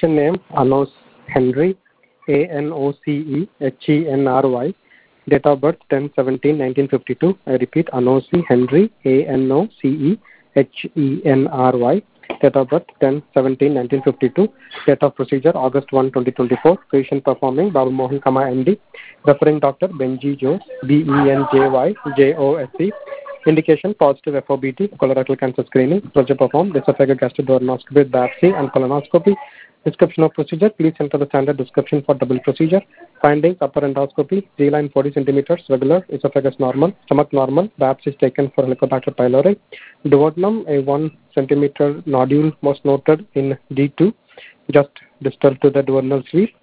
Patient name Anoce Henry, Anoce Henry. Date of birth 10/17/1952. I repeat, Anoce Henry, Anoce Henry. Date of birth 10/17/1952. Date of procedure August 1, 2024. Patient performing Babu Mohan Kama MD. Referring doctor Benji Jose, Benjy Jose. Indication positive FOBT, colorectal cancer screening. Procedure performed esophageal gastroduodenoscopy, biopsy and colonoscopy. Description of procedure. Please enter the standard description for double procedure. Findings: upper endoscopy, G-line 40 centimeters, regular, esophagus normal, stomach normal, biopsy is taken for Helicobacter pylori. Duodenum, a 1 centimeter nodule was noted in D2, just distal to the duodenal sleeve.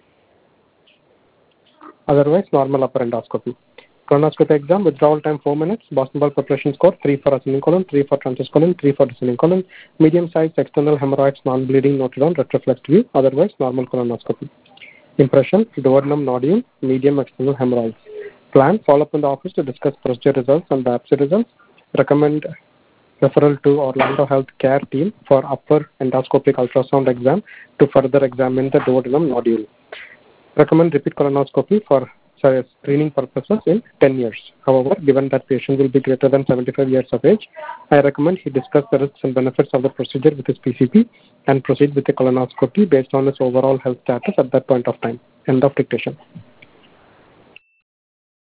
Otherwise, normal upper endoscopy. Colonoscopy exam, withdrawal time 4 minutes. Boston Ball preparation score 3 for ascending colon, 3 for transverse colon, 3 for descending colon. Medium size external hemorrhoids, non-bleeding, noted on retroflexed view. Otherwise, normal colonoscopy. Impression: duodenum nodule, medium external hemorrhoids. Plan: follow up in the office to discuss procedure results and biopsy results. Recommend referral to Orlando Health Care team for upper endoscopic ultrasound exam to further examine the duodenum nodule. Recommend repeat colonoscopy for screening purposes in 10 years. However, given that patient will be greater than 75 years of age, I recommend he discuss the risks and benefits of the procedure with his PCP and proceed with a colonoscopy based on his overall health status at that point of time. End of dictation.